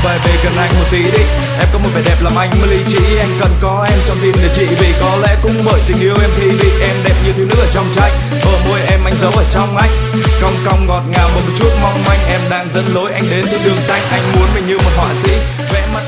phải về gần anh một tí đi. Em có một vẻ đẹp làm anh mới lý trí. Em cần có em trong tim để trị. Vì có lẽ cũng bởi tình yêu em thì vì em đẹp như thiếu nữ ở trong tranh. Ở môi em anh giấu ở trong anh, cong cong ngọt ngào một chút mong manh. Em đang dẫn lối anh đến từ đường xanh. Anh muốn mình như một họa sĩ vẽ mắt